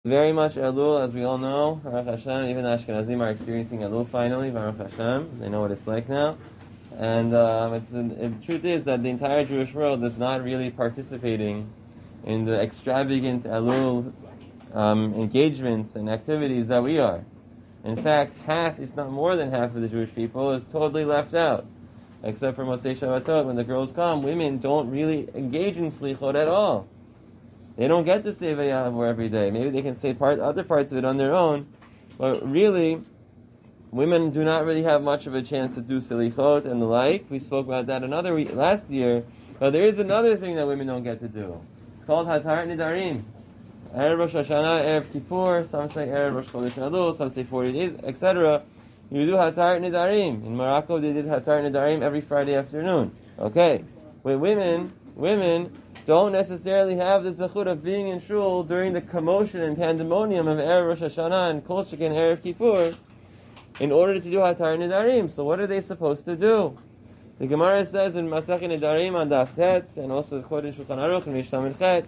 Very much Elul, as we all know. Baruch Hashem, even the Ashkenazim are experiencing Elul finally. Baruch Hashem, they know what it's like now. And the truth is that the entire Jewish world is not really participating in the extravagant Elul engagements and activities that we are. In fact, half, if not more than half of the Jewish people is totally left out. Except for Motzei Shabbatot, when the girls come, women don't really engage in slichot at all. They don't get to say Vayavor every day. Maybe they can say other parts of it on their own, but really, women do not really have much of a chance to do slichot and the like. We spoke about that last year, but there is another thing that women don't get to do. It's called Hatarat Nidarim. Erev Rosh Hashanah, Erev Kippur, some say Erev Rosh Chodesh Elul, some say 40 days, etc. You do Hatarat Nidarim. In Morocco, they did Hatarat Nidarim every Friday afternoon. Okay. With women don't necessarily have the zechut of being in shul during the commotion and pandemonium of Erev Rosh Hashanah and Kol Shekin Erev Kippur in order to do Hatarat Nidarim. So what are they supposed to do? The Gemara says in Masechet Nidarim on Daf Tet, and also the Chod in Shulchan Aruch and Rish Lamed Chet,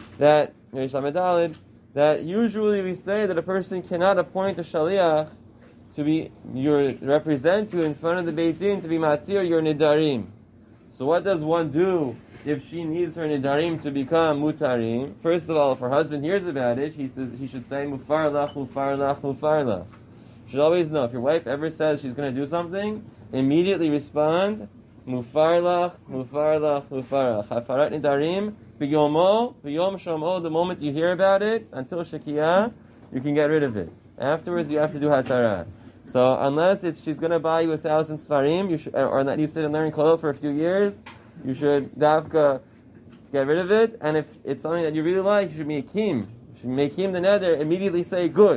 that usually we say that a person cannot appoint a shaliach to be represent you in front of the Beit Din to be matir your nidarim. So what does one do if she needs her nidarim to become mutarim? First of all, if her husband hears about it, he should say mufar lach, mufar lach, mufar lach. You should always know, if your wife ever says she's going to do something, immediately respond mufar lach, mufar lach, mufar lach. Hafarat nidarim b'yomo, b'yom shomo, the moment you hear about it, until shekiyah, you can get rid of it. Afterwards, you have to do hatarat. So unless she's going to buy you 1,000 svarim, you should, or that you sit and learn kol for a few years, you should davka get rid of it. And if it's something that you really like, you should make him. You should make him the neder, immediately say good.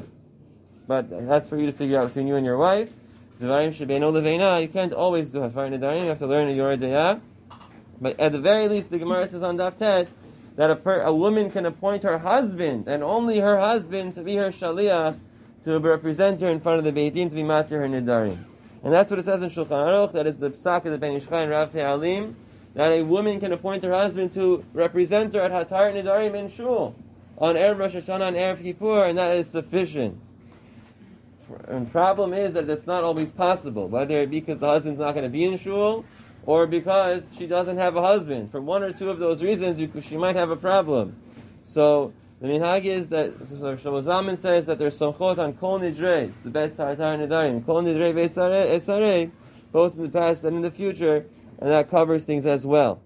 But that's for you to figure out between you and your wife. Dvarim shebeino leveina, you can't always do hafar nedarim, you have to learn a yoreh dayah. But at the very least, the Gemara says on Daf Tet that a woman can appoint her husband, and only her husband, to be her shaliach, to represent her in front of the Beit Din, to be matir her nidarim. And that's what it says in Shulchan Aruch, that is the psak of the Ben Ish Chai and Rav Te'alim, that a woman can appoint her husband to represent her at Hatarat Nidarim in shul, on Erev Rosh Hashanah and Erev Kippur, and that is sufficient. And the problem is that it's not always possible, whether it be because the husband's not going to be in shul, or because she doesn't have a husband. For one or two of those reasons, she might have a problem. So the minhag is that Shlomo Zalman says that there's somchot on kol nidrei. It's the best hatarat nidarim. Kol nidrei ve'esarei, both in the past and in the future, and that covers things as well.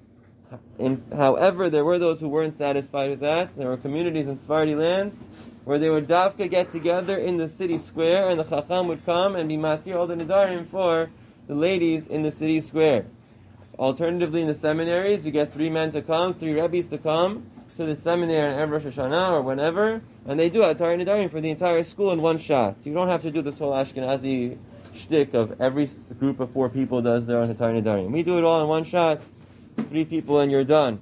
However, there were those who weren't satisfied with that. There were communities in Sephardi lands where they would dafka get together in the city square, and the chacham would come and be matir all the nidarim for the ladies in the city square. Alternatively, in the seminaries, you get 3 men to come, 3 rabbis to come to the seminary on Erev Rosh Hashanah or whenever, and they do Hatarat Nidarim for the entire school in one shot. You don't have to do this whole Ashkenazi shtick of every group of 4 people does their own Hatarat Nidarim. We do it all in one shot, 3 people and you're done.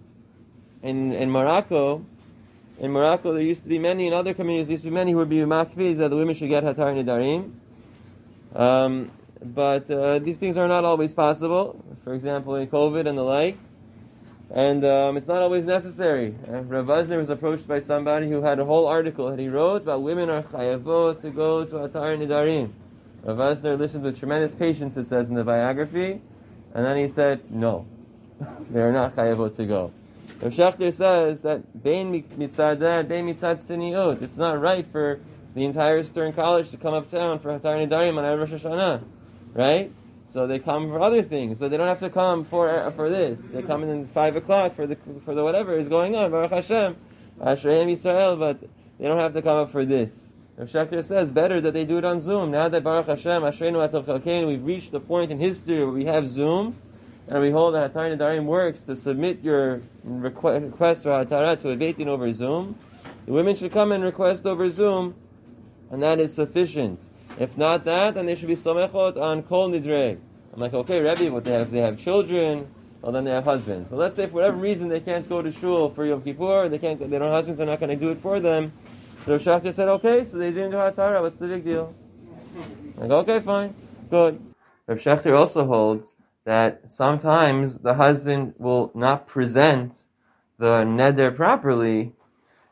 In Morocco, there used to be many, in other communities, there used to be many who would be makpid that the women should get Hatarat Nidarim. But these things are not always possible. For example, in COVID and the like. And it's not always necessary. Rav Vazner was approached by somebody who had a whole article that he wrote about women are chayavot to go to Hatarat Nidarim. Rav Vazner listened with tremendous patience, it says in the biography, and then he said, no, they are not chayavot to go. Rav Shechter says that bein mitzad that, bein mitzad siniut. It's not right for the entire Stern College to come uptown for Hatarat Nidarim on Erev Rosh Hashanah. Right? So they come for other things, but they don't have to come for this. They come in 5 o'clock for the whatever is going on. Baruch Hashem, Ashreim Yisrael, but they don't have to come up for this. Rav Shechter says better that they do it on Zoom. Now that Baruch Hashem, Ashreinu Atal Chalkein, we've reached the point in history where we have Zoom, and we hold that Hatarat Nidarim works to submit your request for Hatarat to a Beit Din over Zoom. The women should come and request over Zoom, and that is sufficient. If not that, then they should be somechot on kol nidrei. I'm like, okay, Rebbe, but they have children, well then they have husbands. Well, let's say for whatever reason they can't go to shul for Yom Kippur, they don't have husbands, they're not going to do it for them. So Shachter said, okay, so they didn't do Hatara, what's the big deal? Like, okay, fine, good. Rav Shechter also holds that sometimes the husband will not present the neder properly,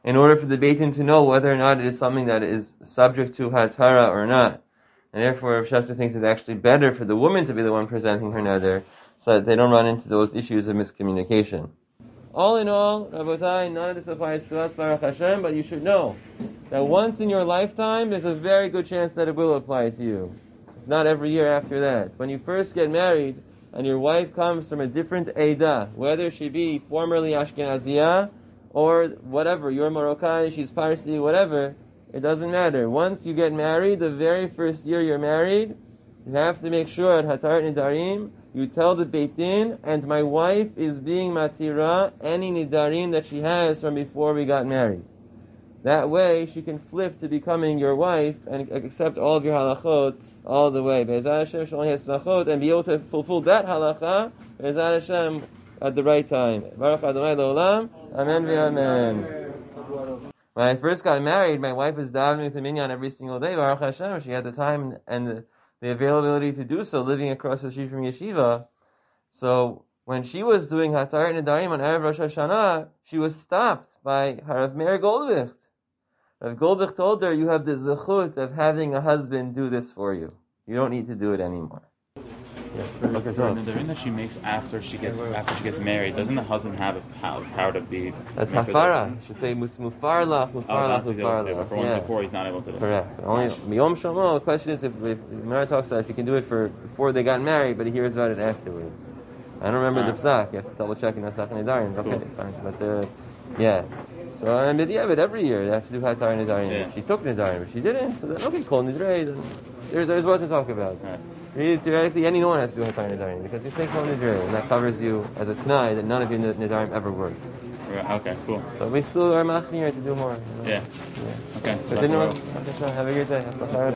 in order for the Beit Din to know whether or not it is something that is subject to Hatara or not. And therefore, Rav Shachar thinks it's actually better for the woman to be the one presenting her neder, so that they don't run into those issues of miscommunication. All in all, Rabotai, none of this applies to us, Baruch Hashem, but you should know that once in your lifetime, there's a very good chance that it will apply to you. If not every year after that. When you first get married, and your wife comes from a different Eidah, whether she be formerly Ashkenaziyah, or whatever, you're Moroccan, she's Parsi, whatever, it doesn't matter. Once you get married, the very first year you're married, you have to make sure at Hatarat Nidarim, you tell the Beit Din, and my wife is being matira any Nidarim that she has from before we got married. That way, she can flip to becoming your wife and accept all of your halachot all the way. Be'ezrat Hashem, she only has smachot, and be able to fulfill that halacha, Be'ezrat Hashem, at the right time. Baruch Adonai L'olam, Amen v'Amen. When I first got married, my wife was davening with the minyan every single day. Baruch Hashem, she had the time and the availability to do so, living across the street from yeshiva. So when she was doing Hatarat Nidarim on Erev Rosh Hashanah, she was stopped by Harav Meir Goldvicht. Rav Goldvicht told her, you have the zechut of having a husband do this for you. You don't need to do it anymore. Yes. Okay, so the Nidarim that she makes after she gets married, doesn't the husband have a power to be? That's hafara. You should say mufar lach. But for one before, he's not able to do it. Correct. Only miyom shamo. The question is if Gemara talks about if you can do it before they got married, but he hears about it afterwards. I don't remember the psak. You have to double check in Nasach Nidarim. Okay, fine. But yeah. So but every year they have to do Hatarat Nidarim. Yeah. She took Nidarim, but she didn't. So then okay, call Nidrei. There's what to talk about. Right. Really, theoretically, anyone has to do Hatarat Nidarim because you say Kol Nidrei, and that covers you as a t'nai that none of your Nidarim ever worked. Right. Okay, cool. So we still are machmir to do more. You know? Yeah. Okay. But have a good day.